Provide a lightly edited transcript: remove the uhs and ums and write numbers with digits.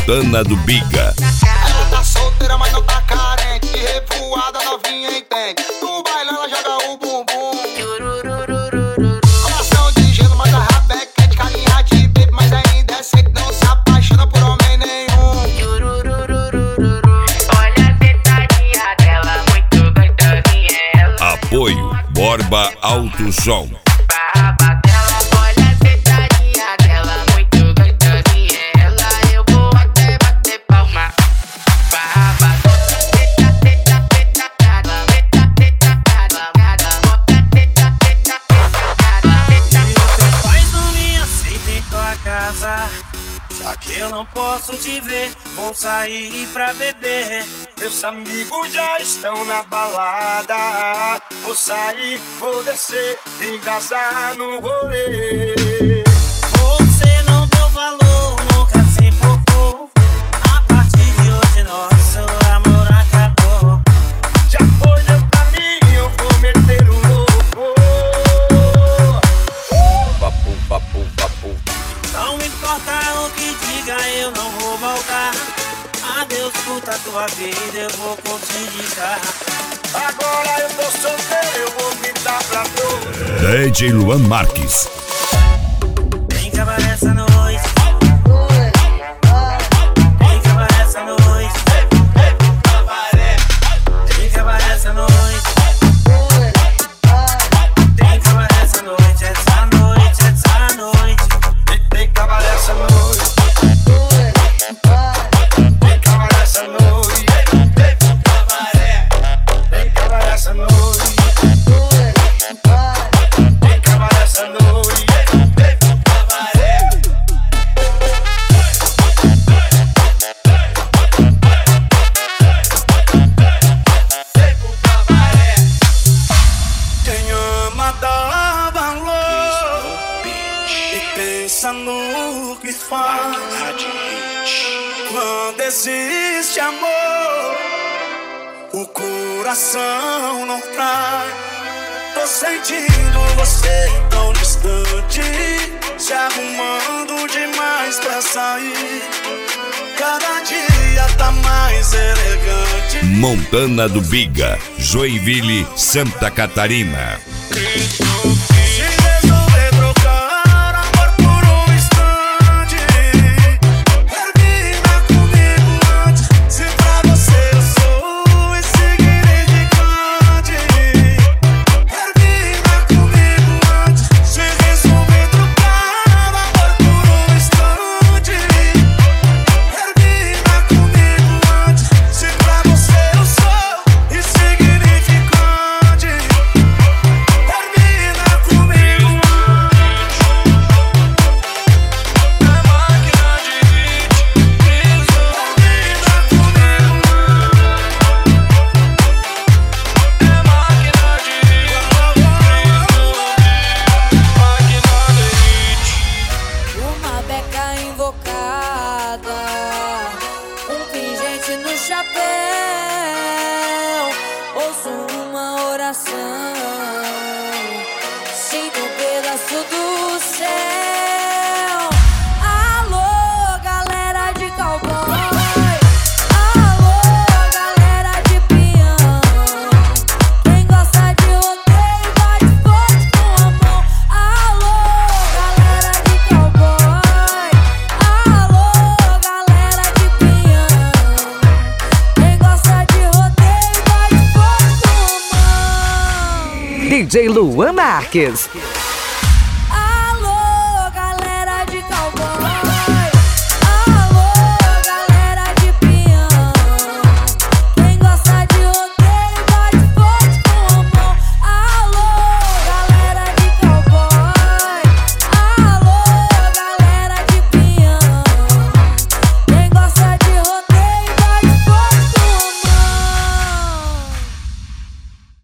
Montana do Biga. Ela tá solteira, mas não tá carente. De revoada, novinha entende. No baile ela joga o bumbum. Coração de gelo, mas a rabeca é de carinha de baby. Mas ainda é sei que não se apaixona por homem nenhum. Olha a tentadinha dela, muito gostosinha ela. Apoio Borba Alto Som. Barba dela, olha a tentadinha dela, muito gostosinha ela. Eu vou até bater palma. Barba Mas não me aceita em tua casa, já que eu não posso te ver. Vou sair pra beber, meus amigos já estão na balada. Vou sair, vou descer, engasar no rolê. Você não deu valor, nunca se importou. A partir de hoje nosso amor acabou. Já foi, deu pra mim, eu vou meter o louco. Não importa o que diga, eu não vou voltar. Adeus, puta tua vida, eu vou curtir de carro. Agora eu tô solteiro, eu vou me dar pra tu. DJ Luan Marques. Vem cabaré essa noite. Vem cabaré essa noite. Vem cabaré essa noite. Vem cabaré essa noite, essa noite, essa noite. Vem cabaré essa noite. Vem cabaré essa noite. Vem cabaré essa noite. Vem cabaré essa noite. Quem ama dá valor e pensa no que faz. Quando existe amor, o coração não trai. Tô sentindo você tão distante, se arrumando demais pra sair. Cada dia tá mais elegante. Montana do Biga, Joinville, Santa Catarina. Se resolver trocar amor por um instante, termina comigo antes. Se pra você eu sou insignificante, termina comigo antes. Se resolver trocar amor por um instante, termina comigo antes. Se pra você eu sou insignificante, termina comigo antes. É máquina de hit, termina comigo antes. É máquina de hit, máquina de hit. Uma beca invocada, um pingente no chapéu. Ouço uma oração, sinto um pedaço do céu. Alô, galera de cowboy. Alô, galera de peão. Quem gosta de rodeio bate forte com a mão. Alô, galera de cowboy. Alô, galera de peão. Quem gosta de rodeio bate forte com a mão. DJ Luan Marques.